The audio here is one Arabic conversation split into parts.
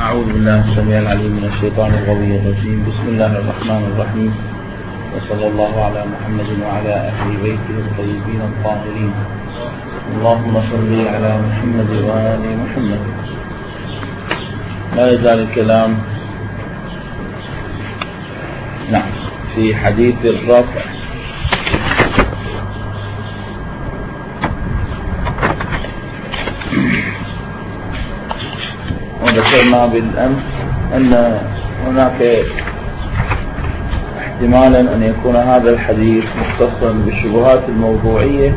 أعوذ بالله السميع العليم من الشيطان الغوي الرجيم. بسم الله الرحمن الرحيم، وصلى الله على محمد وعلى أهل بيته الطيبين الطاهرين. اللهم صل على محمد وآل محمد. لا يزال الكلام في حديث الرفع. وذكرنا بالأمس أن هناك احتمالا أن يكون هذا الحديث مختصا بالشبهات الموضوعية،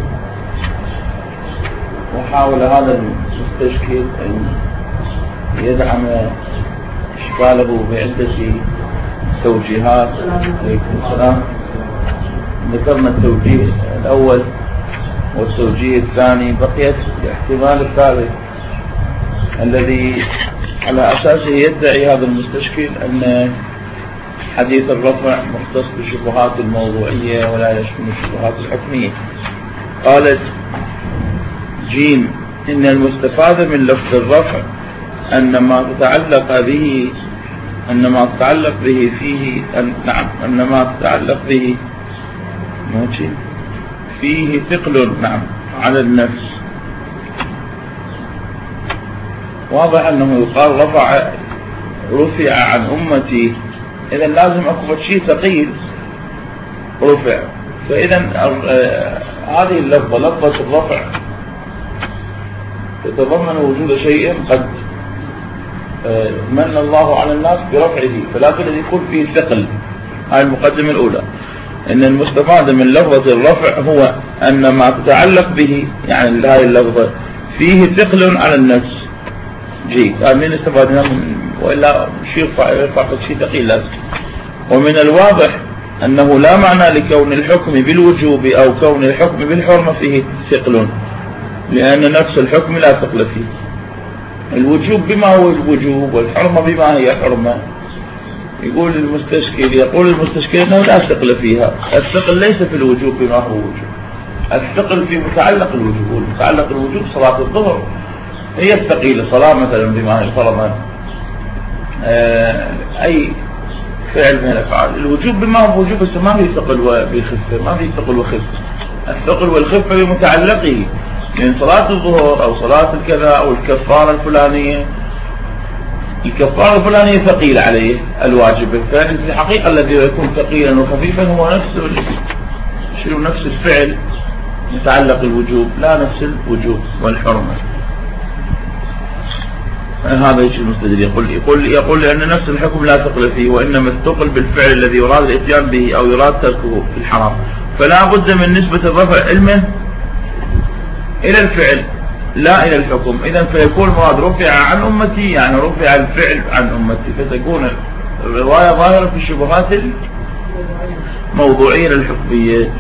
وحاول هذا المستشكل أن يدعم إشكاله بعدة توجيهات. عليكم السلام. ذكرنا التوجيه الأول والتوجيه الثاني، بقيت الاحتمال الثالث الذي على أساسه يدعي هذا المستشكل أن حديث الرفع مختص بالشبهات الموضوعية ولا يشمل الشبهات الحكمية. قالت جيم: إن المستفاد من لفظ الرفع أن ما تتعلق به فيه أن ما تتعلق به فيه ثقل على النفس. واضح أنه يقال رفع عن أمتي، إذا لازم أكون شيء ثقيل رفع. فإذا هذه اللفظة، لفظة الرفع، تتضمن وجود شيء قد من الله على الناس برفعه، فلا بد أن يكون فيه ثقل. هذه المقدمة الأولى، أن المستفاد من لفظة الرفع هو أن ما تتعلق به، يعني هذه اللفظة، فيه ثقل على النفس. من استفادنا من، وإلا يرفع شيء ثقيل لازم. ومن الواضح أنه لا معنى لكون الحكم بالوجوب أو كون الحكم بالحرمة فيه ثقل، لأن نفس الحكم لا ثقل فيه. الوجوب بما هو الوجوب والحرمة بما هي حرمة. يقول المستشكل أنه لا ثقل فيها. الثقل ليس في الوجوب بما هو وجوب، الثقل في متعلق الوجوب. متعلق الوجوب صلاة الظهر هي الثقيلة، صلاة مثلا بما هي فرضا، أي فعل من الأفعال. الوجوب بما هو وجوب، بس ما في ثقل وخفة، ما في ثقل وخفة. الثقل والخفة بمتعلقه من صلاة الظهر أو صلاة الكذا أو الكفارة الفلانية. الكفارة الفلانية ثقيل عليه الواجب، ففي الحقيقة الذي يكون ثقيلا وخفيفا هو نفس الفعل متعلق الوجوب، لا نفس الوجوب والحرمة. هذا يجي المستدل يقول لأن نفس الحكم لا ثقل فيه، وإنما الثقل بالفعل الذي يراد الاتيان به أو يراد تركه في الحرام. فلا بد من نسبة الرفع علمه إلى الفعل لا إلى الحكم. إذن فيكون مراد رفع عن أمتي، يعني رفع الفعل عن أمتي، فتكون الرواية ظاهرة في الشبهات الموضوعية الحكمية.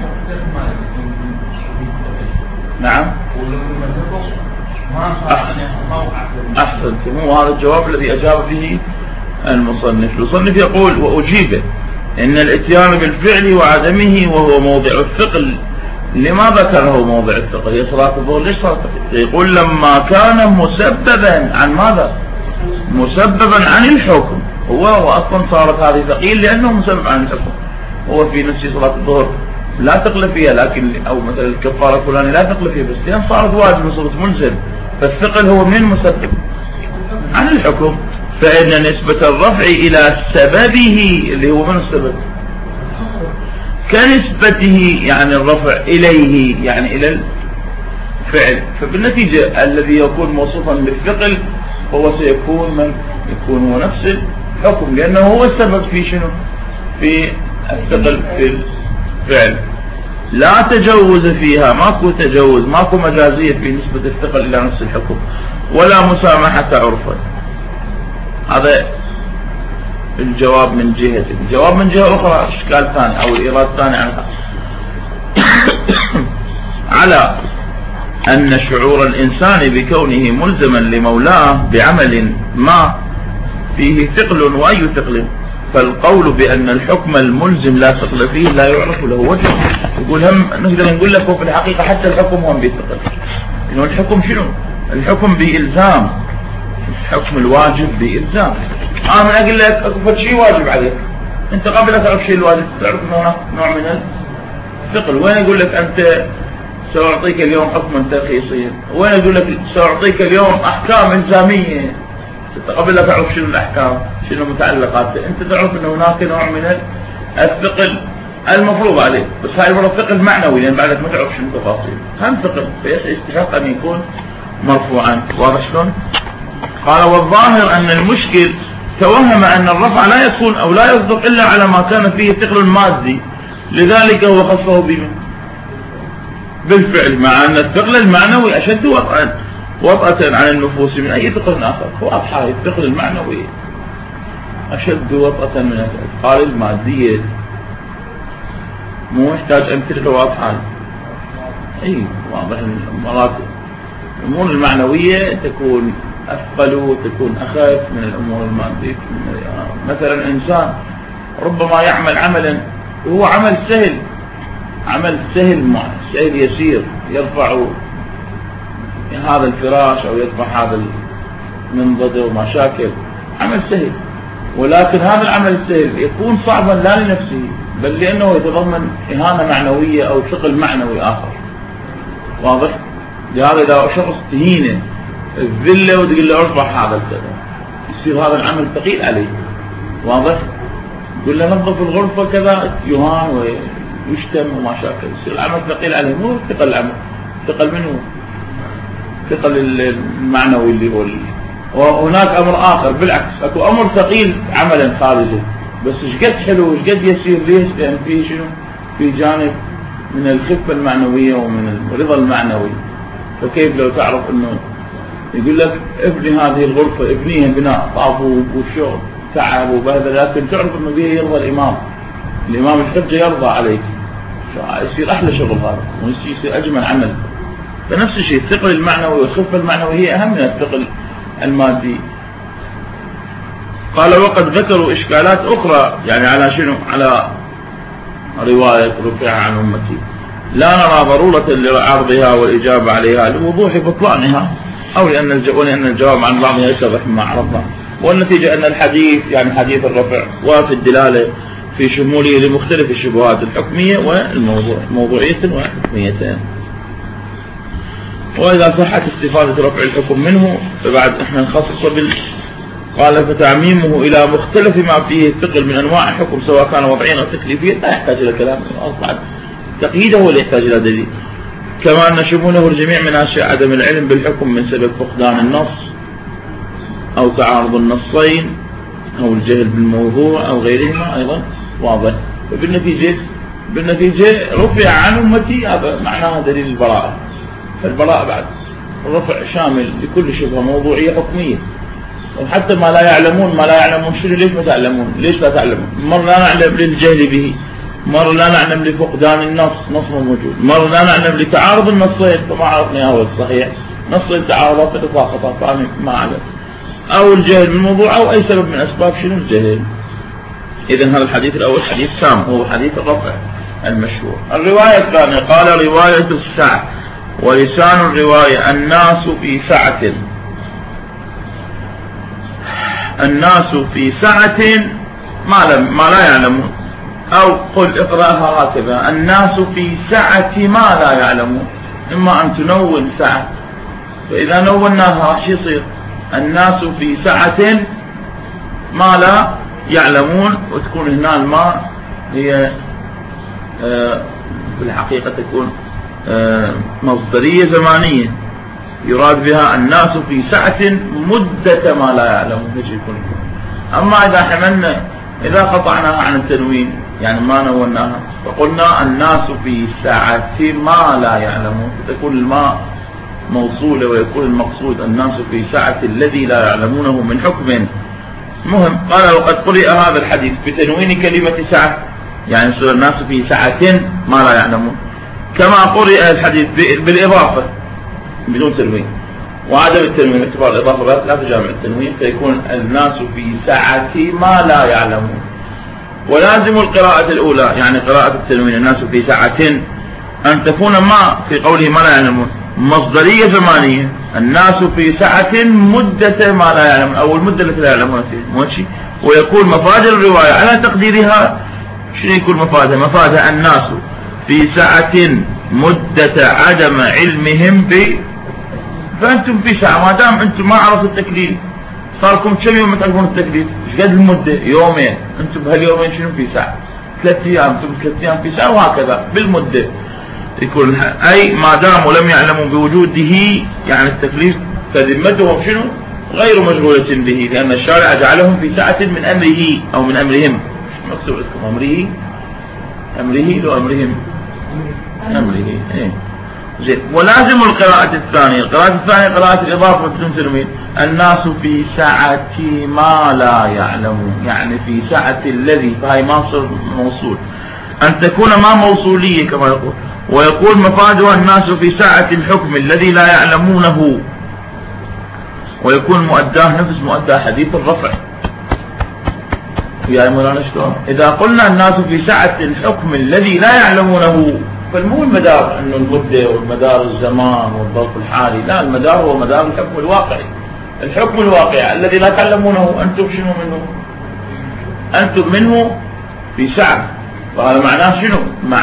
نعم، أحسنت. هو هذا الجواب الذي أجاب به المصنف. يقول: وأجيب إن الاتيان بالفعل وعدمه وهو موضع الثقل. لما ذكره موضع الثقل؟ هي صلاة الظهر ليش صلاة الثقل؟ يقول: لما كان مسببا عن ماذا؟ مسببا عن الحكم. هو أصلا صارت هذه ثقيل لأنه مسبب عن الحكم. هو في نفس صلاة الظهر لا ثقل فيها، لكن أو مثلا الكفارة الفلانية لا ثقل فيها، بس لأن صارت واجب صارت ملزم، فالثقل هو من مسبب عن الحكم. فإن نسبة الرفع إلى سببه اللي هو من السبب كنسبته، يعني الرفع إليه يعني إلى الفعل. فبالنتيجة الذي يكون موصوفا بالثقل هو سيكون يكون هو نفس الحكم، لأنه هو السبب في شنو؟ في الثقل في الفعل. لا تجوز فيها، ماكو تجوز، ماكو مجازية في نسبة الثقل إلى نفس الحكم، ولا مسامحة عرفا. هذا الجواب من جهة. الجواب من جهة أخرى إشكال ثاني أو الإيراد الثاني عنها على أن شعور الإنسان بكونه ملزما لمولاه بعمل ما فيه ثقل وأي ثقل، فالقول بأن الحكم الملزم لا ثقل فيه لا يعرف له وجه. يقول هم نقدر نقول لك في الحقيقة حتى الحكم هم بثقل، إنه الحكم شنو؟ الحكم بإلزام، حكم الواجب بإلزام. أنا أقول لك أكو شيء واجب عليك، أنت قبل لا تعرف شيء الواجب تعرف أنه هناك نوع من الثقل. وين أقول لك أنت سأعطيك اليوم حكما ترخيصيا، وين أقول لك سأعطيك اليوم أحكام إلزامية، أنت قبل لا تعرف شنو الأحكام شنو متعلقاتها، أنت تعرف أنه هناك نوع من الثقل المفروض عليك، بس هاي المرة ثقل معنوي لأن بعدك ما تعرف شنو التفاصيل، هم ثقل فيستحق أن يكون مرفوعا. واضح شلون؟ قال والظاهر أن المشكل توهم أن الرفع لا يكون أو لا يصدق إلا على ما كان فيه ثقل مادي، لذلك هو خصه بالفعل، مع أن الثقل المعنوي أشد وطأة عن النفوس من أي ثقل آخر. واضحة الثقل المعنوي أشد وطأة من الثقل المادية، مو يحتاج أمثلة واضحة. أي واضح المرات الأمور المعنوية تكون أثقل وتكون أخف من الأمور المادية. مثلا إنسان ربما يعمل عملا وهو عمل سهل، عمل سهل يسير، يرفع هذا الفراش أو يرفع هذا المنضدة ومشاكل، عمل سهل، ولكن هذا العمل السهل يكون صعبا لا لنفسه بل لأنه يتضمن إهانة معنوية أو ثقل معنوي آخر. واضح؟ لهذا إذا شخص تهينه الذلة وتقول له ارفع هذا الكذا يصير هذا العمل ثقيل عليه. واضح؟ تقول له نظف الغرفة كذا يهان ويشتم ومشاكل، يصير العمل ثقيل عليه، مو ثقل العمل، ثقل منه ثقل المعنوي اللي هو. وهناك أمر آخر بالعكس، أكو أمر ثقيل عملا خارجي بس شقد حلو شقد يسير. ليش؟ لأن فيه شنو؟ في جانب من الخفة المعنوية ومن الرضا المعنوي. فكيف لو تعرف أنه يقول لك ابني هذه الغرفة، ابنيها بناء طافو وشغل تعب وبهذا، لكن تعرف أنه بيه يرضى الإمام الحجة يرضى عليك، يصير أحلى شغل هذا ويصير أجمل عمل. فنفس الشيء الثقل المعنوي والخفة المعنوية هي أهم من الثقل المادي. قال وقد ذكروا إشكالات أخرى يعني على شنو؟ على رواية رفع عن أمتي، لا نرى ضرورة لعرضها والإجابة عليها لوضوح بطلانها أو لأن الجواب عن بعضها يشبه ما عرفنا، والنتيجة أن الحديث يعني حديث الرفع وفي الدلالة في شموله لمختلف الشبهات الحكمية والموضوعية وحكميتين. وإذا صحت استفادة رفع الحكم منه فبعد احنا نخصصه قال فتعميمه إلى مختلف ما فيه الثقل من أنواع الحكم سواء كان وضعيا أو تكليفيا لا يحتاج إلى كلام، أصبح تقييده هو اللي يحتاج إلى دليل. كما أن شموله الجميع من أشياء عدم العلم بالحكم من سبب فقدان النص أو تعارض النصين أو الجهل بالموضوع أو غيرهما أيضا واضح. فبالنتيجة رفع عن أمتي هذا معناها دليل البراءة. فالبراءة بعد الرفع شامل لكل شبهة موضوعية حكمية، وحتى ما لا يعلمون شنو ليش ما تعلمون؟ ليش لا تعلمون؟ مرة لا نعلم للجهل به، مرة لا نعلم لفقدان النص موجود، مرة لا نعلم لتعارض النصين فما عرفنا هو الصحيح، نص تعارض فتساقط فاهم ما علم، أو الجهل بالموضوع أو أي سبب من أسباب شنو الجهل. إذن هذا الحديث الأول حديث سام هو حديث الرفع المشهور. الرواية الثانية قال رواية السعة، ولسان الرواية الناس في سعة ما لا يعلمون، أو قل اقرأها هكذا الناس في سعة ما لا يعلمون، إما أن تنون سعة، فإذا نوناها راح يصير الناس في سعة ما لا يعلمون، وتكون هنا الماء هي في الحقيقة تكون مصدرية زمانية يراد بها الناس في سعة مدة ما لا يعلمون. أما إذا حملنا إذا قطعناها عن التنوين يعني ما نوناها فقلنا الناس في سعة ما لا يعلمون، فتكون الماء موصولة ويكون المقصود الناس في سعة الذي لا يعلمونه من حكم مهم. قال وقد قرئ هذا الحديث بتنوين كلمة سعة يعني يصير الناس في سعة ما لا يعلمون، كما قرئ الحديث بالإضافة بدون تنوين، وعدم التنوين باعتبار الإضافة لا تجامع التنوين فيكون الناس في سعة ما لا يعلمون. ولازم القراءة الأولى يعني قراءة التنوين الناس في سعة أن تكون ما في قوله ما لا يعلمون مصدرية زمانية، الناس في سعة مدة ما لا يعلم، أو المدة التي لا يعلمون فيها ماشي. ويكون مفاد الرواية على تقديرها. شنو يكون مفادها؟ مفادها الناس في سعة مدة عدم علمهم فأنتم في سعة، ما دام أنتم ما عرفتوا التكليف، صار لكم كم يوم تعرفون التكليف؟ ايش قد المدة؟ يومين، أنتم بهاليومين شنو في سعة؟ 3 أيام، أنتم 3 أيام في سعة، وهكذا بالمدة يكون. أي ما داموا لم يعلموا بوجوده، يعني التكليف فذمتهم شنو؟ غير مشغولة به، لأن الشارع جعلهم في سعة من أمره أو من أمرهم. مكتوب لكم أمره لو أمرهم إيه. زين. ولازم القراءة الثانية، قراءة الإضافة بدون تنوين، الناس في سعة ما لا يعلمون، يعني في سعة الذي، فهي مصدر موصول، أن تكون ما موصولية كما يقول. ويقول مفادها الناس في سعة الحكم الذي لا يعلمونه، ويكون مؤداه نفس مؤدى حديث الرفع. يا مولانا شلون؟ إذا قلنا الناس في سعة الحكم الذي لا يعلمونه، فالمو المدار أنه المدة والمدار الزمان والظرف الحالي، لا، المدار هو مدار الحكم الواقعي. الحكم الواقعي الذي لا تعلمونه، أنتم شنو منه؟ أنتم منه في سعة. فهذا معناه شنو؟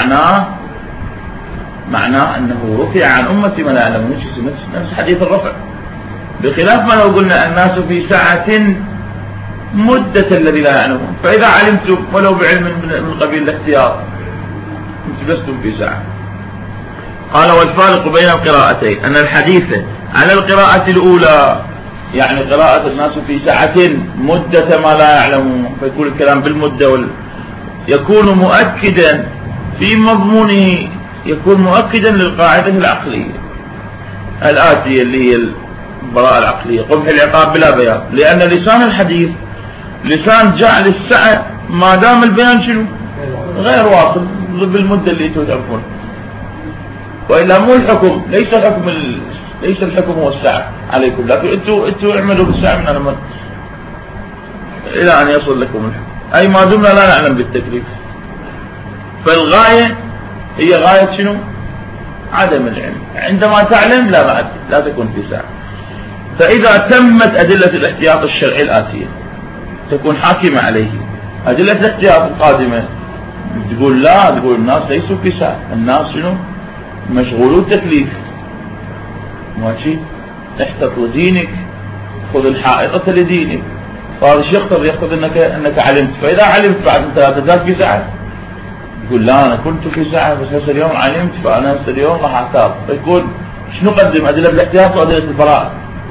معناه أنه رفع عن أمتي ما لا يعلمون، نفس حديث الرفع. بخلاف ما لو قلنا الناس في سعة مدة الذي لا يعلمون، فإذا علمتم ولو بعلم من قبيل الاحتياط انتم لستم في سعة. قال والفارق بين القراءتين أن الحديث على القراءة الأولى، يعني قراءة الناس في سعة مدة ما لا يعلمون، فيكون الكلام بالمدة يكون مؤكدا في مضمونه، يكون مؤكدا للقاعدة العقلية الآتية اللي هي البراءة العقلية، قبح العقاب بلا بيان، لأن لسان الحديث لسان جعل السعة ما دام البيان شنو؟ غير واصل بالمدة اللي تعرفون. وإلا مو الحكم، ليس الحكم هو السعة عليكم، لكن انتوا اعملوا بالسعة من أنا إلى أن يصل لكم الحكم. أي ما دمنا لا نعلم بالتكليف، فالغاية هي غاية شنو؟ عدم العلم. عندما تعلم لا بعد لا تكون في سعة. فإذا تمت أدلة الاحتياط الشرعي الآتية تكون حاكمة عليه. أدلة الاحتياط القادمة تقول لا، تقول الناس ليسوا في سعة، الناس شنو؟ مشغولو التكليف. ماشي، احتط لدينك، خذ الحائطة لدينك. فهذا الشيء يقتضي انك علمت. فإذا علمت بعد انت لا تزال في سعة، تقول لا أنا كنت في سعة بس هسه اليوم علمت، فأنا هسه اليوم راح أعتاط. فيكون شنو قدم؟ أدلة الاحتياط وأدلة البراءة؟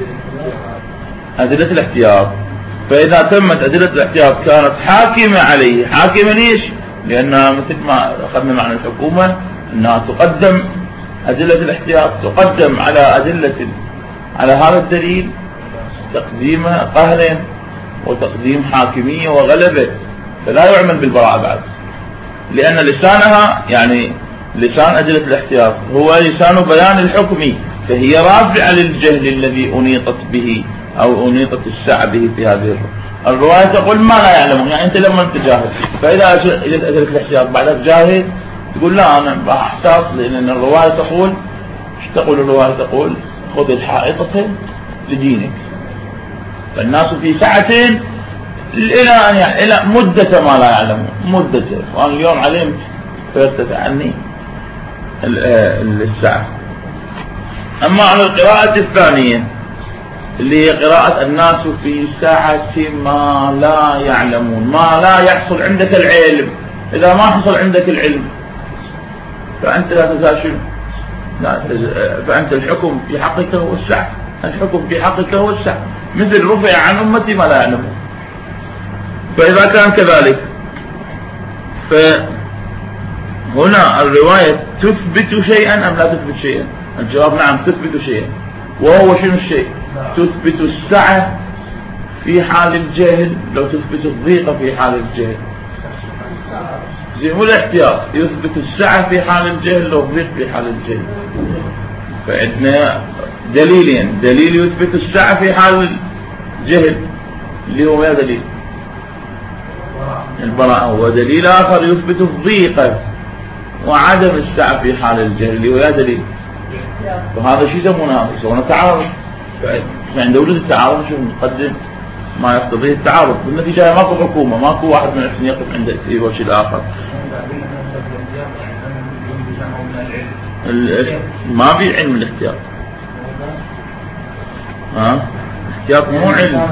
أدلة الاحتياط. فإذا تمت أدلة الاحتياط كانت حاكمة عليه. حاكمة ليش؟ لأنها مثل ما أخذنا معنى الحكومة، أنها تقدم أدلة الاحتياط تقدم على هذا الدليل تقديم قهر وتقديم حاكمية وغلبة، فلا يعمل بالبراءة بعد، لأن لسانها يعني لسان أدلة الاحتياط هو لسان بيان الحكم، فهي رافعة للجهل الذي أنيطت به أو أنيطت السعة به في هذه الرواية. تقول ما لا يعلمون، يعني أنت لما أنت جاهل، فإذا أجلت أدلة الاحتياط بعدك جاهل تقول لا أنا راح أحتاط، لأن الرواية تقول ايش تقول الرواية؟ تقول خذ الحائطة لدينك. فالناس في سعة إلى مدة ما لا يعلمون، مدة، وأنا اليوم علمت فارتفع عني الساعة. أما على القراءة الثانية اللي هي قراءة الناس في ساعة ما لا يعلمون، ما لا يحصل عندك العلم. إذا ما حصل عندك العلم فأنت لا تزال شنو؟ فأنت الحكم في حقك هو الساعة، الحكم في حقك هو الساعة، مثل رفع عن أمتي ما لا يعلمون. فإذا كان كذلك فهنا الرواية تثبت شيئا أم لا تثبت شيئا؟ الجواب نعم، تثبت شيئا. وهو شنو الشيء؟ تثبت السعة في حال الجهل، لو تثبت الضيقة في حال الجهل. زي مو الاحتياط، يثبت السعة في حال الجهل لو ضيق في حال الجهل. فعندنا دليلين، دليل يثبت السعة في حال الجهل اللي هو ما دليل البراءة، ودليل آخر يثبت الضيقة وعدم السعة في حال الجهل اللي هو دليل وهذا شيء يسمونه تعارض. عند وجود التعارض شو نقدم ما يقتضيه التعارض، بالنتيجة ماكو حكومة، ماكو واحد من الاثنين يقف عند في وجه الآخر. ما في علم الاحتياط، الاحتياط مو علم.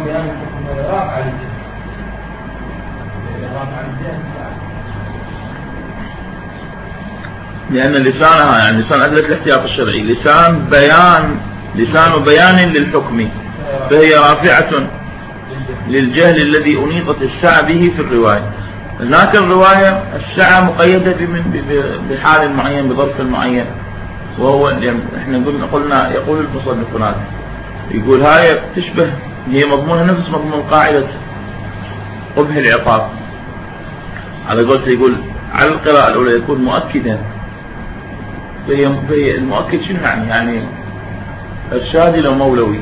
لأن لسانها يعني لسان أدلة الاحتياط الشرعي لسان بيان للحكم، فهي رافعة للجهل الذي أنيطت السعة به في الرواية. هناك الرواية السعة مقيدة بحال معين بظرف معين، وهو احنا قلنا يقول المصنف هناك يقول هاي تشبه، هي مضمونها نفس مضمون قاعدة قبح العقاب. على قولته يقول على القراءة الأولى يكون مؤكدا، فهي المؤكد شنو يعني إرشادي لو مولوي،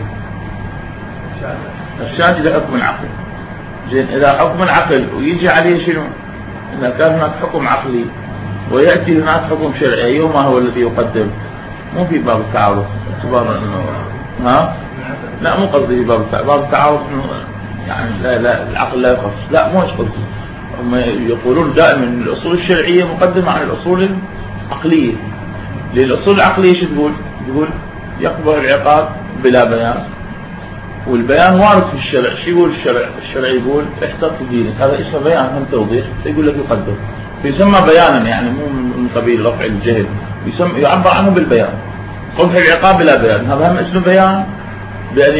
إرشادي لحكم العقل. زين إذا حكم العقل ويجي عليه شنو؟ إذا كان هناك حكم عقلي ويأتي هناك حكم شرعي، أيهما هو الذي يقدم؟ مو في باب التعارض، اعتبار انه لا مو قصدي في باب التعارض انه يعني لا العقل لا يخص، لا مو قصدي. هم يقولون دائما الأصول الشرعية مقدمة على الأصول العقلية. للأصول العقلية شو تقول يقبل العقاب بلا بيان، والبيان وارد في الشرع. شو يقول الشرع يقول احتط دينك، هذا اسمه بيان هم توضيح، يقول لك يقدر، فيسمى بيانا يعني مو من قبيل رفع الجهل، يعبر عنه بالبيان. قبح العقاب بلا بيان هذا هم اسمه بيان، بأن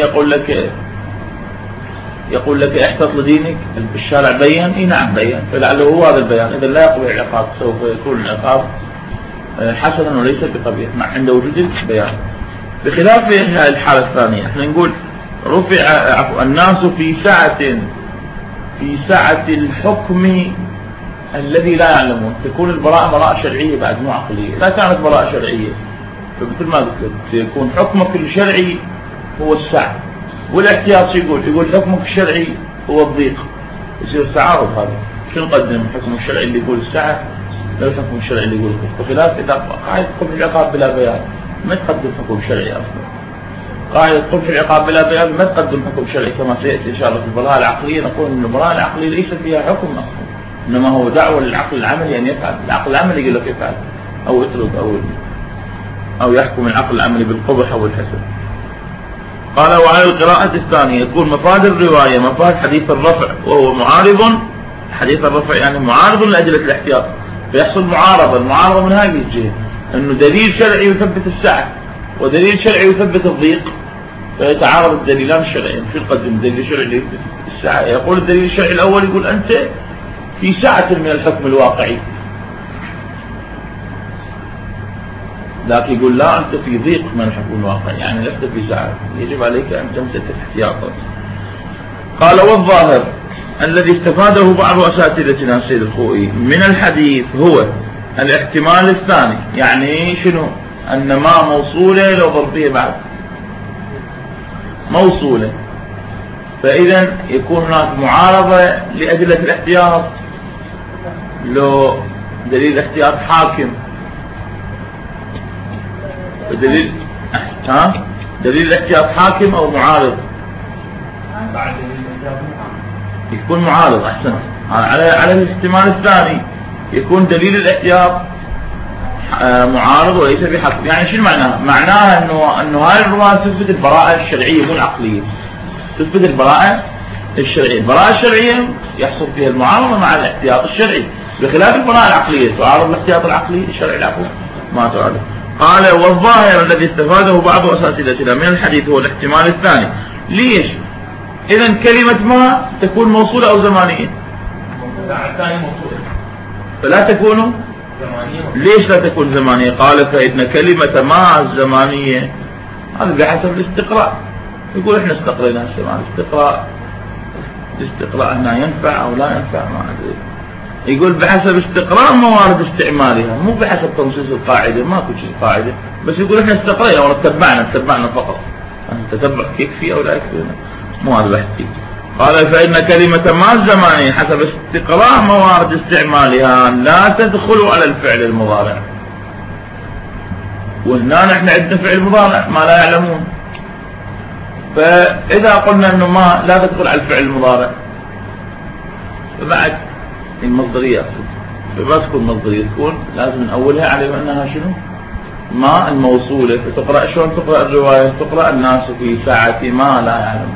يقول لك احتط لدينك، الشارع بيان، اي نعم بيان، فلعله هو هذا البيان. اذا لا يقبح العقاب سوف يكون العقاب حسنا وليس بقبيح مع عند وجود البيان. بخلاف الحالة الثانية احنا نقول رفع الناس في سعة الحكم الذي لا يعلمون، تكون البراءة براءة شرعية بعد مو عقلية. لا كانت براءة شرعية فمثل ما قلت سيكون حكمك الشرعي هو السعة، والاحتياط يقول حكمك الشرعي هو الضيق، يصير تعارض. هذا شو نقدم؟ الحكم الشرعي اللي يقول السعة لو الحكم الشرعي اللي يقول الضيق. بخلاف إذا قاعدة قبح العقاب بلا بيان ما تقدم حكم شرعي أصلا. قاعدة قبح العقاب بلا بيان ما تقدم حكم شرعي، كما سيأتي إن شاء الله في البراءة العقلية نقول أن البراءة العقلية ليس فيها حكم أصلا، إنما هو دعوة للعقل العملي أن يفعل. العقل العملي يقول لك يفعل أو يترك أو يحكم العقل العملي بالقبح أو الحسن. قال وعلى القراءة الثانية يكون مفاد الرواية مفاد حديث الرفع، وهو معارض. حديث الرفع يعني معارض لأجلة الاحتياط، فيحصل المعارضة من هذه الجهة، أنه دليل شرعي يثبت السعة ودليل شرعي يثبت الضيق، فيتعارض الدليلان الشرعيين. شو يقدم دليل شرعي يثبت السعة؟ يقول الدليل الشرعي الأول يقول أنت في سعة من الحكم الواقعي، لكن يقول لا أنت في ضيق من الحكم الواقعي، يعني لست في سعة، يجب عليك أن تمسك احتياطات. قال والظاهر الذي استفاده بعض أساتذتنا السيد الخوئي من الحديث هو الاحتمال الثاني، يعني شنو؟ أن ما موصولة لو ظرفية بعد موصولة، فإذا يكون هناك معارضة لأدلة الاحتياط. لو دليل الاحتياط حاكم دليل الاحتياط حاكم أو معارض، يكون معارض أحسن. على الاحتمال الثاني يكون دليل الاحتياط معارض وليس بحكم. يعني شو معناه؟ معناه انه هاي الرواية تثبت البراءة الشرعية مو العقلية، تثبت البراءة الشرعية. البراءة الشرعية يحصل فيها المعارضة مع الاحتياط الشرعي، بخلاف البراءة العقلية تعارض الاحتياط العقلي الشرعي العقلي ما تعارض. قال والظاهر الذي استفاده بعض أساتذتنا من الحديث هو الاحتمال الثاني. ليش؟ إذا كلمة ما تكون موصولة أو زمانية، فلا تكون زمانية. ليش لا تكون زمانية؟ قال فإن كلمة ما الزمانية هذا بحسب الاستقراء. يقول احنا استقرينا الزمان، الاستقراء هنا ينفع أو لا ينفع ما أدري. يقول بحسب استقراء موارد استعمالها، مو بحسب تنصيص القاعدة، ماكو شيء قاعدة، بس يقول احنا استقرينا وتتبعنا فقط. تتبع يكفي أو لا يكفي، مو هذا بحثي. قال فإن كلمة ما الزمانية حسب استقراء موارد استعمالها لا تدخل على الفعل المضارع. وهنا نحن عندنا فعل مضارع ما لا يعلمون. فإذا قلنا أنه ما لا تدخل على الفعل المضارع فبعد المصدرية أقصد، فما تكون مصدرية، تكون لازم نأولها على أنها شنو؟ ما الموصولة. فتقرأ شلون تقرأ الرواية؟ تقرأ الناس في ساعة ما لا يعلمون.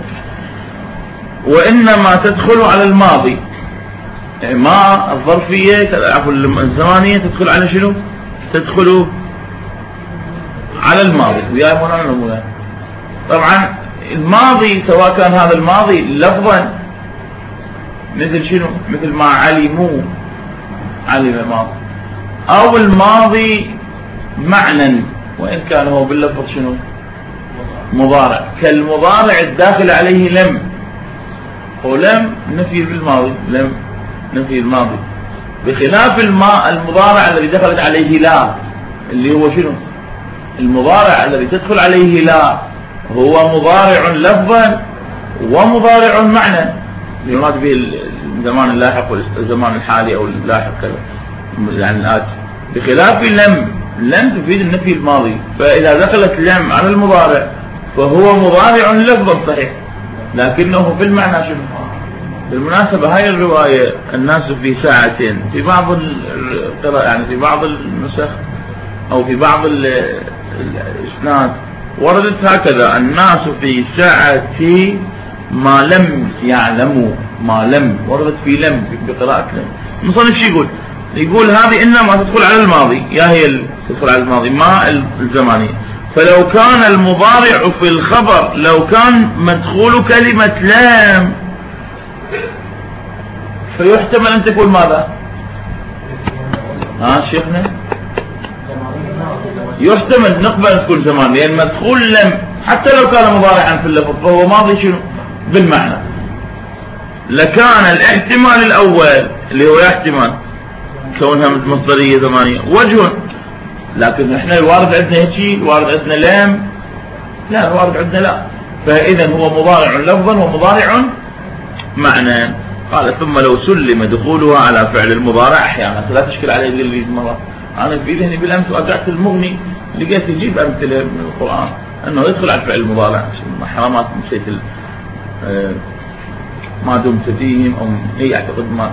وإنما تدخل على الماضي، يعني ما الظرفية عفوا الزمانية تدخل على شنو؟ تدخل على الماضي. وياي مولانا مولانا طبعا الماضي سواء كان هذا الماضي لفظا مثل شنو؟ مثل ما علموا، علم ماضي، او الماضي معنى وان كان هو باللفظ شنو؟ مضارع، كالمضارع الداخل عليه لم، ولم نفي بالماضي، لم نفي الماضي، بخلاف المضارع الذي دخلت عليه لا، اللي هو شنو؟ المضارع الذي تدخل عليه لا هو مضارع لفظا ومضارع معنى، يراد به الزمان اللاحق والزمان الحالي او اللاحق كذا يعني الآتي، بخلاف لم تفيد النفي الماضي. فإذا دخلت لم على المضارع فهو مضارع لفظا صحيح لكنه في المعنى شنو؟ بالمناسبة هاي الرواية الناس في ساعة في بعض القراءة يعني في بعض النسخ او في بعض الاسناد وردت هكذا: الناس في ساعة ما لم يعلموا. ما لم وردت في لم بقراءة لم. المصنف شو يقول هذه انما تدخل على الماضي، يا هي تدخل على الماضي ما الزمانية. فلو كان المضارع في الخبر، لو كان مدخول كلمة لام فيحتمل ان تكون ماذا؟ شيخنا يحتمل نقبل تكون زمان، لان مدخول لم حتى لو كان مضارعا في اللفظ فهو ماضي شنو؟ بالمعنى. لكان الاحتمال الاول اللي هو يحتمل كونها مصدرية زمانية وجه، لكن احنا الوارد عندنا هيك، الوارد عندنا لام، لا الوارد عندنا لا، فاذا هو مضارع لفظا ومضارع معنى. قال: ثم لو سلم دخولها على فعل المضارع احيانا، لا تشكل عليه اللي مرة. انا في ذهني بالامس وارجعت المغني لقيت يجيب امثله من القران انه يدخل على الفعل المضارع، حرامات نسيت ما دمت فيهم او هي اعتقد ما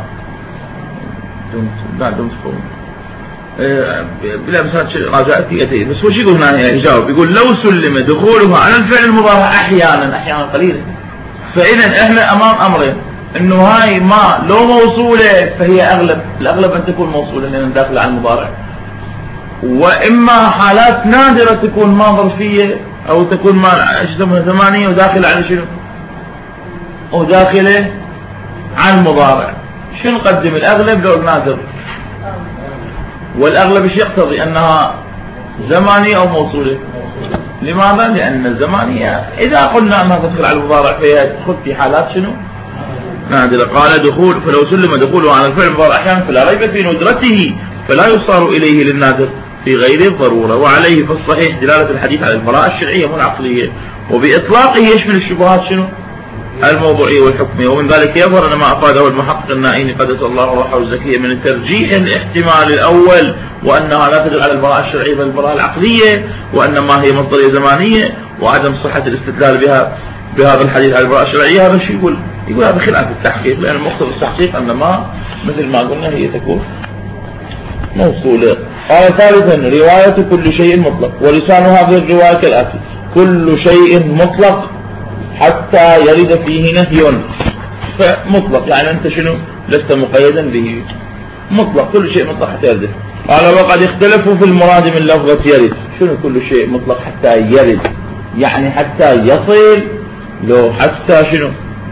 دمت فيهم بالامس راجعتي بس هو شو يقول هنا؟ يجاوب يقول: لو سلم دخولها على الفعل المضارع احيانا قليلا. فاذا احنا امام امرين، انه هاي ما لو موصولة فهي الاغلب ان تكون موصولة لان داخلة على المضارع، واما حالات نادرة تكون ما ظرفية او تكون ما زمانية وداخلة على شنو؟ وداخلة على المضارع. شو نقدم؟ الاغلب لو النادر؟ والاغلب ايش يقتضي؟ انها زمانية او موصولة. لماذا؟ لان الزمانية اذا قلنا انها تدخل على المضارع فهي تدخل في حالات شنو؟ نادرة. قال: فلو سلم دخوله على الفعل المضارع احيانا فلا ريب في ندرته، فلا يصار اليه للنادر في غير الضرورة. وعليه فالصحيح دلالة الحديث على البراءة الشرعية مو العقلية، وبإطلاقه يشمل الشبهات شنو؟ الموضوعية والحكمية. ومن ذلك يظهر أن ما أفاده المحقق النائي قدس الله روحه الزكية من ترجيح الاحتمال الأول، وأنها لا تدل على البراءة الشرعية بل البراءة العقلية، وأنما هي مصدرية زمانية، وعدم صحة الاستدلال بهذا الحديث على البراءة الشرعية. هذا شيء يقول هذا خلاف التحقيق، لأن مقتضى التحقيق أن ما مثل ما قلنا هي تكون موصولة. قال: ثالثا رواية كل شيء مطلق. ولسان هذه الرواية كالآتي: كل شيء مطلق حتى يرد فيه نهي. فمطلق يعني أنت شنو؟ لست مقيدا به، مطلق كل شيء مطلق حتى يرد. قال: وقد اختلفوا في المراد من لفظة يرد. شنو كل شيء مطلق حتى يرد؟ يعني حتى يصل، لو حتى شنو؟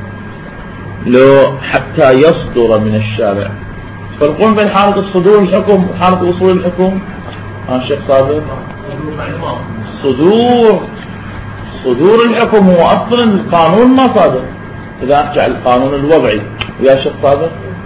لو حتى يصدر من الشارع. فرقون بين حالة الصدور الحكم وحالة وصول الحكم. شيخ صابر، صدور الحكم هو أصلا القانون ما صادر. إذا أرجع القانون الوضعي يا شيخ صابر،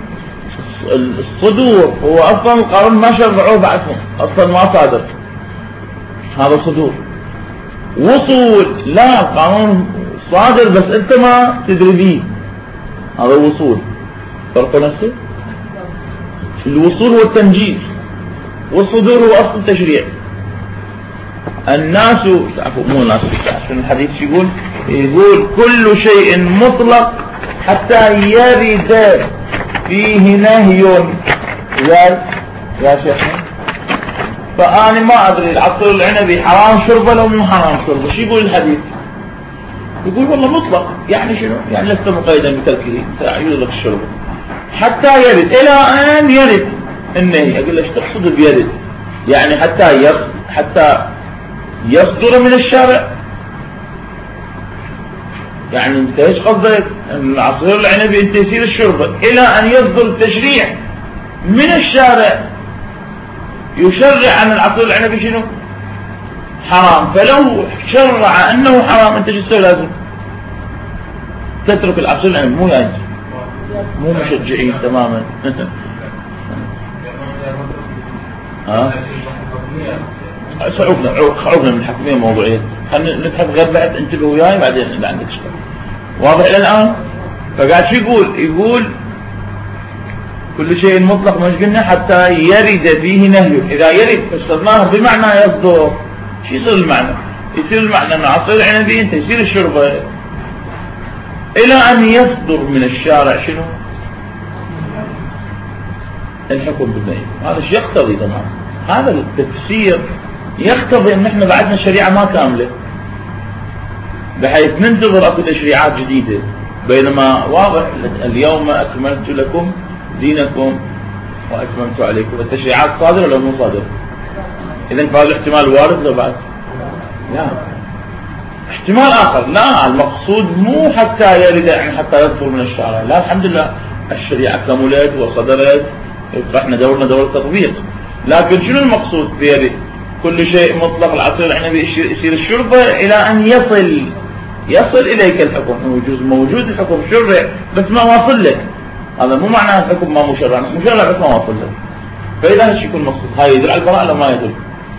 الصدور هو أصلا القانون ما شرعوه بعدهم، أصلا ما صادر، هذا صدور. وصول لا، القانون صادر بس أنت ما تدري به، هذا وصول. فرق نفسه. الوصول هو التنجيز، والصدور هو أصل التشريع. الناس مو الناس عشان الحديث يقول كل شيء مطلق حتى يرد فيه نهي. يا شيخ فأنا ما أدري العصير العنبي حرام شربه لو مو حرام شربه. شو يقول الحديث؟ يقول والله مطلق، يعني شنو؟ يعني لست مقيدا بتركه، يجوز لك الشرب حتى يرد، إلى أن يرد النهي. أقول له ايش تقصد بيرد؟ يعني حتى يصدر من الشارع. يعني انت ايش قصدك؟ العصير العنبي انت يصير الشرب الى ان يصدر التشريع من الشارع يشرع عن العصير العنبي شنو؟ حرام. فلو شرع انه حرام انت شو تسوي؟ لازم تترك العصير العنبي. مو يعني مو مشجعين تماما. صعوبنا من الحكمية موضوعية. خلينا نبحث غير بعد، انتبهوا وياي بعدين اذا عندك شيء واضح الى الان. فقاعد شو يقول كل شيء مطلق مش قلنا حتى يرد فيه نهي. اذا يرد فاستثناه بمعنى يصدر. شو يصير المعنى؟ يصير المعنى ان عصير عنبي انت يصير الشربة الى ان يصدر من الشارع شنو؟ الحكم بالنهي. هذا الشيء يقتضي طبعا، هذا التفسير يقتضي ان احنا بعدنا شريعة ما كاملة بحيث ننتظر اكو تشريعات جديدة. بينما واضح اليوم اكملت لكم دينكم واتممت عليكم. التشريعات صادرة ولا مو صادرة؟ اذا فهذا الاحتمال وارد لو بعد؟ لا، احتمال اخر. لا، المقصود مو حتى يرد يعني حتى يصدر من الشارع. لا، الحمد لله الشريعة كملت وصدرت، احنا دورنا دور التطبيق. لكن شنو المقصود بيرد؟ كل شيء مطلق العصير العنبي يصير الشربة الى ان يصل اليك الحكم. موجود الحكم شرع بس ما واصل لك. هذا مو معناه الحكم ما مشرع بس ما واصل لك. فاذا هالشيء يكون مقصود. هاي يدل على البراءة لو ما يدل؟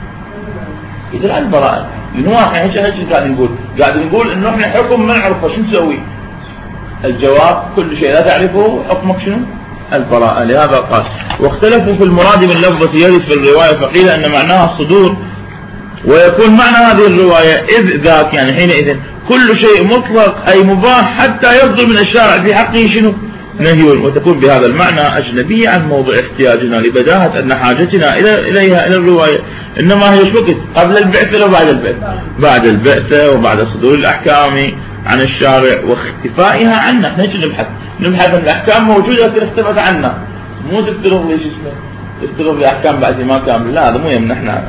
يدل على البراءة. لانه احنا هيك قاعد نقول انه احنا حكم ما نعرفه شو نسوي؟ الجواب كل شيء لا تعرفه حكمك شنو؟ البراءة. لهذا قال واختلفوا في المراد من لفظة يرد في الرواية، فقيل ان معناها الصدور، ويكون معنى هذه الرواية إذ ذاك يعني حينئذ كل شيء مطلق أي مباح حتى يصدر من الشارع في حقه شنو؟ نهي. وتكون بهذا المعنى أجنبية عن موضع احتياجنا لبداهة أن حاجتنا إليها إلى الرواية إنما هي وقت قبل البعثة أو بعد البعثة؟ بعد البعثة وبعد صدور الأحكام عن الشارع واختفائها عنا. احنا هيك نبحث عن الأحكام موجودة لكن اختفت عنا. مو تفترض لي شو اسمه تفترض لي أحكام بعد ما كامل. لا، هذا مو يمنحنا.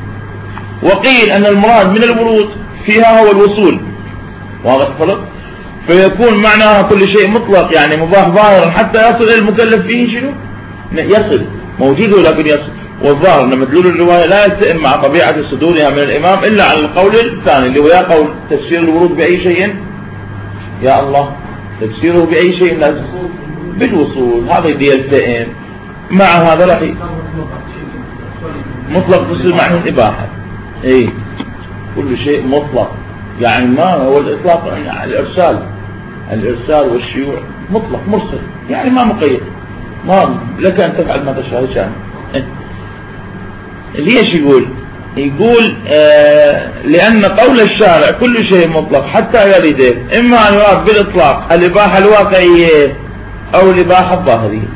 وقيل أن المراد من الورود فيها هو الوصول. واضح الفرق؟ فيكون معناها كل شيء مطلق يعني مباح ظاهرا حتى يصل إلى المكلف فيه شنو؟ يصل موجود ولكن يصل. والظاهر أن مدلول الرواية لا يلتئم مع طبيعة صدورها من الإمام إلا على القول الثاني اللي هو يا قول تفسير الورود بأي شيء يا الله تفسيره بأي شيء لازم بالوصول. هذا يلتئم مع هذا راح مطلق تصير معنى الإباحة. اي كل شيء مطلق يعني ما هو الإطلاق يعني الإرسال والشيوع مطلق مرسل يعني ما مقيد. ما لك أن تفعل ما تشاء شان. ليش يقول لأن قول الشارع كل شيء مطلق حتى يرد إما أن يراد بالإطلاق الإباحة الواقعية أو الإباحة الظاهرية.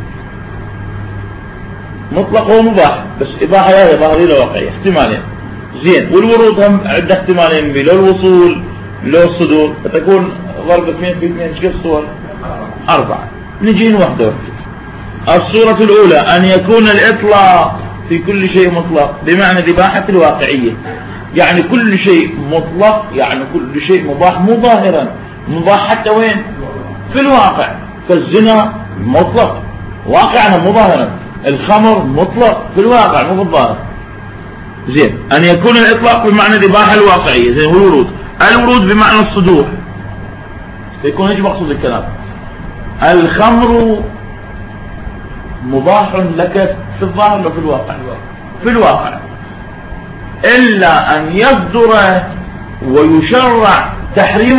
مطلق هو مباح بس إباحة هي ظاهرية ولا واقعية احتمالين. زين. والورود هم عدة احتمالين لو الوصول لو الصدور فتكون ضرب 2 في 2 ايش الصور؟ 4. نجي واحدة. الصورة الأولى أن يكون الإطلاق في كل شيء مطلق بمعنى الإباحة الواقعية. يعني كل شيء مطلق يعني كل شيء مباح مو ظاهرا مباح حتى وين؟ في الواقع. فالزنا مطلق واقعا مو ظاهرا. الخمر مطلق في الواقع مو في الظاهر. زين. أن يكون الإطلاق بمعنى الإباحة الواقعية. زين. الورود بمعنى الصدور. يكون ايش مقصود الكلام؟ الخمر مباح لك في الظاهر ولا في الواقع؟ في الواقع إلا أن يصدر ويشرع تحريم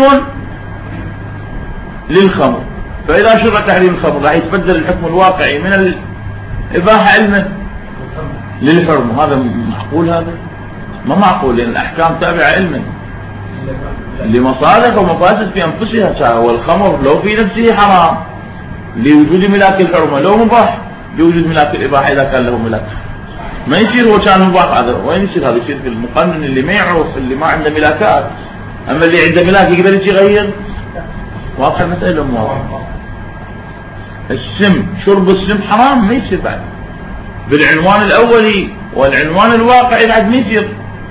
للخمر. فإذا شرع تحريم الخمر راح يتبدل الحكم الواقعي من الإباحة علما للحرم. هذا معقول؟ هذا ما معقول، لأن الأحكام تابعة علما لمصالح ومفاسد في أنفسها. والخمر لو في نفسه حرام لوجود ملاك الحرمة، لو مباح لوجود ملاك الإباحة إذا كان له ملاك. ما يصير هو كان مباح، هذا وين يصير؟ هذا يصير في المقنن اللي ما يعرف، اللي ما عنده ملاكات. أما اللي عنده ملاك يقدر يغير. واضح المسألة مو واضحة؟ السم، شرب السم حرام، ما يصير بعد بالعنوان الأولي، والعنوان الواقعي بعد ما يصير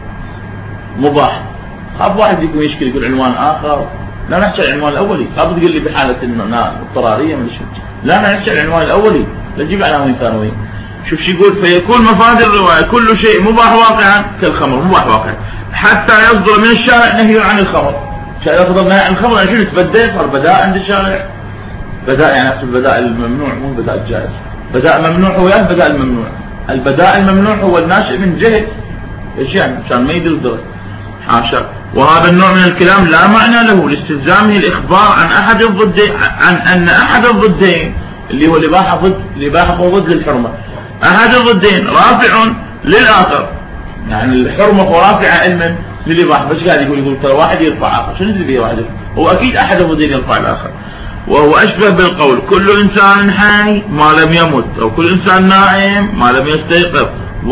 مباح. خاف واحد يكون يشكل يقول عنوان آخر، لا نحكي العنوان الأولي. خاف تقول لي بحالة اضطرارية من شيء، لا نحكي العنوان الأولي، لا تجيب عناوين ثانوية. شوف شو يقول: فيكون مفاد الرواية كل شيء مباح واقعا كالخمر، مباح واقعا حتى يصدر من الشارع نهي عن الخمر. يصدر نهي عن الخمر يعني شنو؟ تبدأ صار بداء عند الشارع. بداء يعني نفس البداء الممنوع، مو البداء الجائز. بداء ممنوع هو البداء الممنوع. البداء الممنوع هو الناشئ من جهل. ايش يعني؟ عشان ما يدل حاشا. وهذا النوع من الكلام لا معنى له لاستلزامه الإخبار عن أحد الضدين، عن أن أحد الضدين اللي هو الإباحة ضد للحرمة، أحد الضدين رافع للآخر. يعني الحرمة هو رافعة علما للإباحة، بس قاعد يقول ترى واحد يرفع آخر، شنو اللي بيه واحد؟ هو أكيد أحد الضدين يرفع الآخر. وهو أشبه بالقول: كل إنسان حي ما لم يمت، أو كل إنسان نائم ما لم يستيقظ.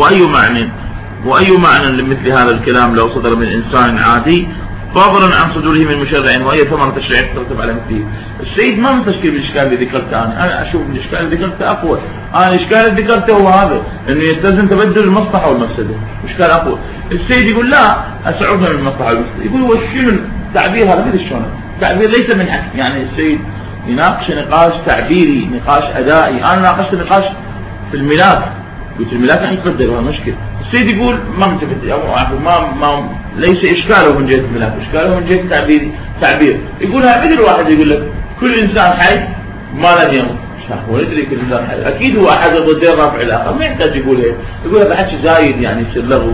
وأي معنى لمثل هذا الكلام لو صدر من إنسان عادي فضلا عن صدوره من مشرع، وهي ثمرة تشريعية ترتب على مثله. السيد ما متشكل بالإشكال اللي ذكرته أنا أشوف الإشكال اللي ذكرته أقوى. الإشكال اللي ذكرته هو هذا، إنه يستلزم تبدل المصلحة والمفسدة. إشكال أقوى. السيد يقول لا أسعودنا من المصلحة والمفسدة. يقول هو شنو التعبير هذا؟ كذا شلون؟ التعبير ليس من حق. يعني السيد يناقش نقاش تعبيري، نقاش أدائي. أنا ناقشت نقاش في الملاك، قلت الملاك راح يتبدل وهذا مشكلة. السيد يقول ما متبدل، ما ليس إشكاله من جهة الملاك، إشكاله من جهة تعبير. يقول هذا الواحد يقول لك كل إنسان حي ما لم يمت، هو يدري كل إنسان حي، أكيد هو أحد الضدين رافع الآخر، ما يحتاج يقول هيك. يقول هذا حكي زايد يعني يصير له.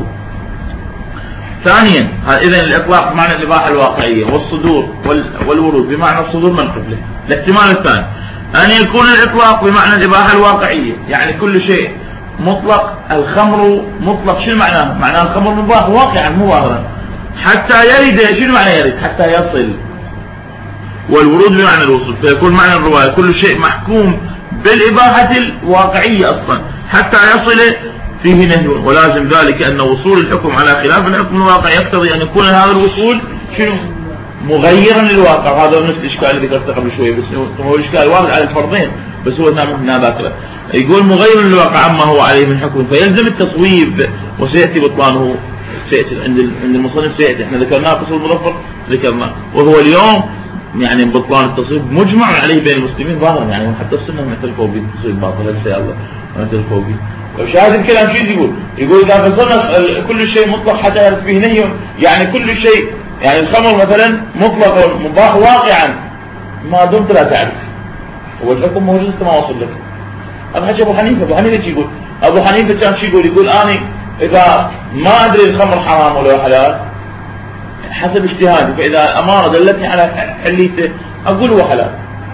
ثانيا إذن الإطلاق معنى الإباحة الواقعية، والصدور والورود بمعنى الصدور من قبله. الاحتمال الثاني أن يكون الإطلاق بمعنى الإباحة الواقعية، يعني كل شيء مطلق. الخمر مطلق شنو معناه؟ معناه الخمر مباح واقعا مو ظاهرا حتى يرد. شنو معنى يرد؟ حتى يصل. والورود بمعنى الوصول، فيكون معنى الرواية كل شيء محكوم بالإباحة الواقعية أصلا حتى يصل فيه نهي. ولازم ذلك أن وصول الحكم على خلاف الحكم الواقع يقتضي أن يكون هذا الوصول شنو؟ مغيرا للواقع. هذا نفس الإشكال اللي ذكرته قبل شوي، بس هو الإشكال واضح على الفرضين، بس هو هنا ذاكره. يقول مغير للواقع عما هو عليه من حكم، فيلزم التصويب، وسيأتي بطلانه. سيأتي عند المصنف، سيأتي احنا ذكرناه قصة المظفر ذكرناه، وهو اليوم يعني بطلان التصويب مجمع عليه بين المسلمين ظاهرا، يعني حتى السنة معترفوا به التصويب باطل، هسه الله معترفوا به. وشاهد الكلام شو يقول إذا فصلنا كل شيء مطلق حتى يرد فيه نهي، يعني كل شيء، يعني الخمر مثلا مطلق مباح واقعا ما دمت لا تعرف، هو الحكم موجود انت ما وصل لك. هذا حكي ابو حنيفه. ابو حنيفه يقول، ابو حنيفه كان شو يقول انا اذا ما ادري الخمر حرام ولا حلال حسب اجتهادي، فاذا الاماره دلتني على حليته اقول هو حلال،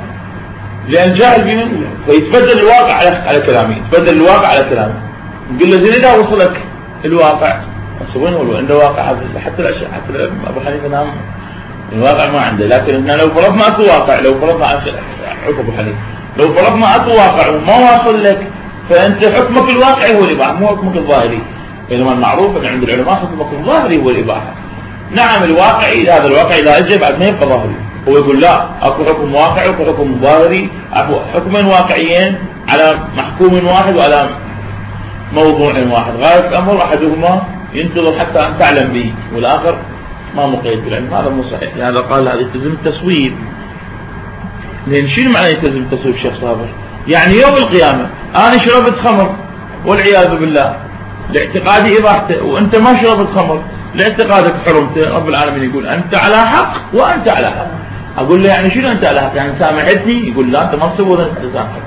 لان جاهل بمن، فيتبدل الواقع على كلامي، يتبدل الواقع على كلامي. نقول له زين اذا وصلك الواقع، بس وين هو عنده واقع؟ حتى ابو حنيفه نام الواقع ما عنده. لكن احنا لو فرضنا اكو واقع، لو فرضنا عفوا ابو حنيفه، لو فرضنا اكو واقع وما واصل لك، فانت حكمك الواقعي هو الاباحه مو حكمك الظاهري. بينما المعروف ان عند العلماء حكمك الظاهري هو الاباحه. نعم الواقعي، هذا الواقع اذا اجى بعد ما يبقى ظاهري. هو يقول لا، اكو حكم واقعي واكو حكم ظاهري، اكو حكمين واقعيين على محكوم واحد وعلى موضوع واحد. غاية الامر احدهما ينتظر حتى ان تعلم به، والاخر ما مقيد بالعلم. هذا مو صحيح. لهذا قال هذا يلتزم التصويب. لان شنو معنى يلتزم التصويب شيخ صابر؟ يعني يوم القيامه انا شربت خمر والعياذ بالله لاعتقادي اباحته، وانت ما شربت خمر لاعتقادك حرمته، رب العالمين يقول انت على حق وانت على حق. اقول له يعني شنو انت على حق؟ يعني سامحتني؟ يقول لا انت ما تصور انت سامحت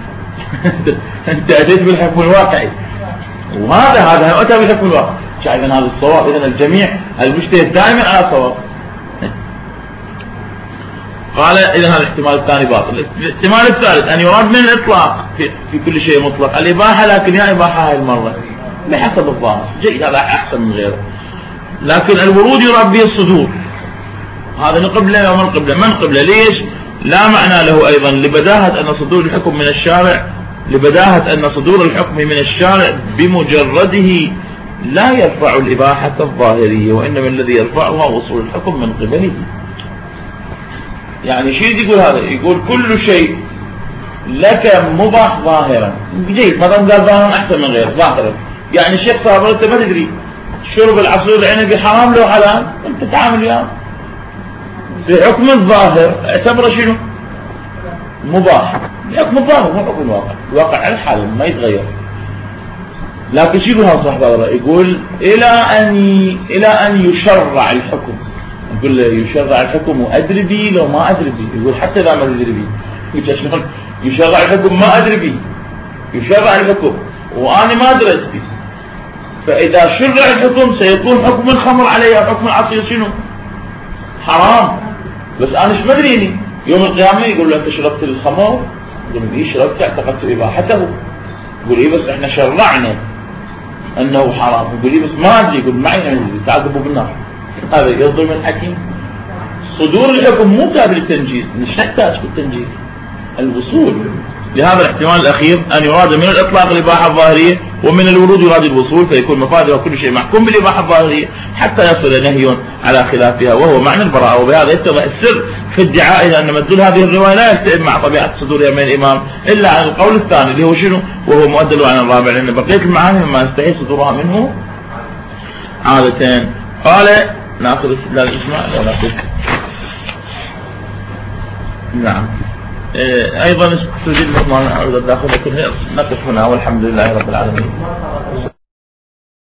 انت اتيت بالحكم الواقعي، وهذا اتى بالحكم الواقعي. شايفين هذا الصواب؟ اذا الجميع المجتهد دائما على صواب. قال اذا هذا الاحتمال الثاني باطل. الاحتمال الثالث ان يراد من الاطلاق في كل شيء مطلق الاباحه، لكن يا اباحه هاي المره بحسب الظاهر. جيد، هذا احسن من غيره. لكن الورود يراد به الصدور. هذا القبلة يوم القبلة من قبلة. ليش؟ لا معنى له أيضا لبداهة أن صدور الحكم من الشارع، لبداهة أن صدور الحكم من الشارع بمجرده لا يرفع الإباحة الظاهرية، وإنما الذي يرفعها وصول الحكم من قبله. يعني شيء يقول هذا، يقول كل شيء لك مباح ظاهرا جيد، ما دام قال ظاهرا أحسن من غير ظاهرا. يعني الشيخ صابر أنت ما تدري شرب العصير العنبي حرام لو حلال، أنت تعامل وياه في حكم الظاهر اعتبره شنو؟ مباح، حكم الظاهر مو حكم الواقع، الواقع على الحال ما يتغير. لكن شو يقول هذا صاحب يقول إلى أن يشرع الحكم. يقول يشرع الحكم وأدري به لو ما أدري به. يقول حتى إذا ما أدري به يشرع الحكم ما أدري به، يشرع الحكم وأنا ما درست به. فإذا شرع الحكم سيكون حكم الخمر علي أو حكم العصير شنو؟ حرام. بس أنا ايش مدريني؟ يوم القيامة يقول له أنت شربت الخمر؟ يقول لي شربت اعتقدت إباحته. يقول لي بس احنا شرعنا أنه حرام. يقول لي بس ما أدري. يقول معي تعذبوا بالنار. هذا يظلم الحكيم. صدور الحكم مو تابع للتنجيز، مش نحتاج في التنجيز، الوصول. لهذا الاحتمال الأخير أن يراد من الإطلاق الإباحة الظاهرية، ومن الورود يراد الوصول، فيكون مفاده كل شيء محكوم بالإباحة الظاهرية حتى يصل نهي على خلافها، وهو معنى البراءة. وبهذا يتضح السر في ادعائه أن مدلول هذه الرواية لا يلتئم مع طبيعة صدورها من الإمام إلا عن القول الثاني اللي هو شنو؟ وهو مؤدل عن الرابع، لأن بقية المعاني مما يستحيل صدورها منه عادتين. قال نأخذ استدلال الإجماع ولا نأخذ؟ نعم. أيضا استدل ما نأخذ نقف هنا والحمد لله رب العالمين.